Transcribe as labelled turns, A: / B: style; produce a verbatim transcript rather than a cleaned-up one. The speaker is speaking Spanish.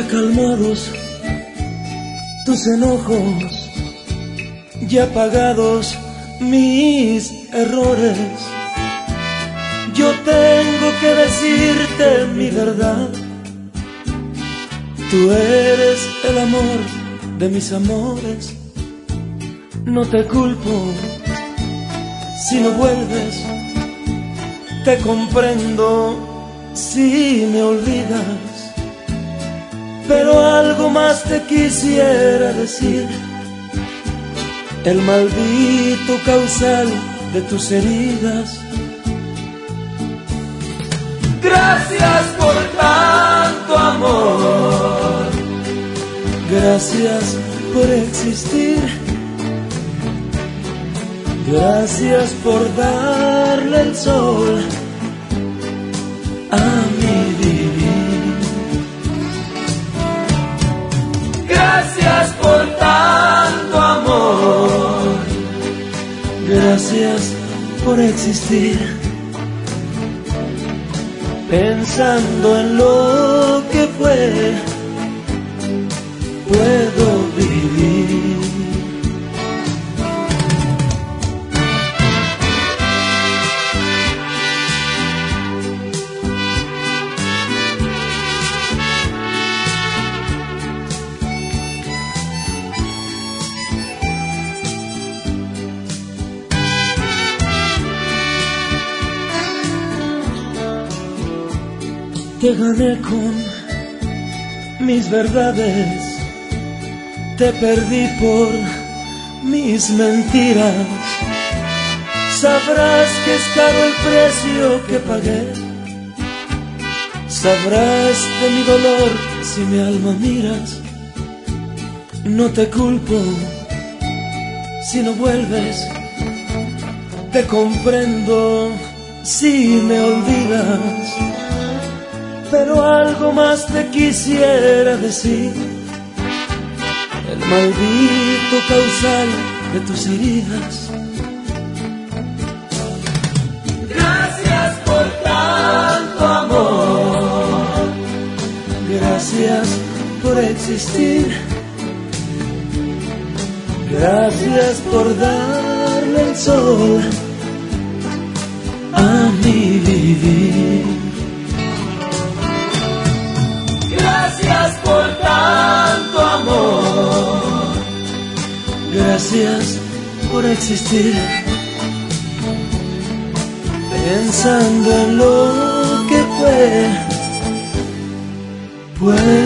A: calmados tus enojos, ya pagados mis errores. Yo tengo que decirte mi verdad. Tú eres el amor de mis amores. No te culpo si no vuelves. Te comprendo si me olvidas. Pero algo más te quisiera decir. El maldito causal de tus heridas. Gracias por tanto amor. Gracias por existir. Gracias por darle el sol a mi vivir. Gracias por tanto amor. Gracias por existir. Pensando en lo que fue, puedo vivir. Te gané con mis verdades, te perdí por mis mentiras. Sabrás que es caro el precio que pagué. Sabrás de mi dolor si mi alma miras. No te culpo si no vuelves. Te comprendo si me olvidas. Pero algo más te quisiera decir. El maldito causal de tus heridas. Gracias por tanto amor. Gracias por existir. Gracias por darle el sol a mi vivir. Gracias por tanto amor. Gracias por existir. Pensando en lo que fue, pues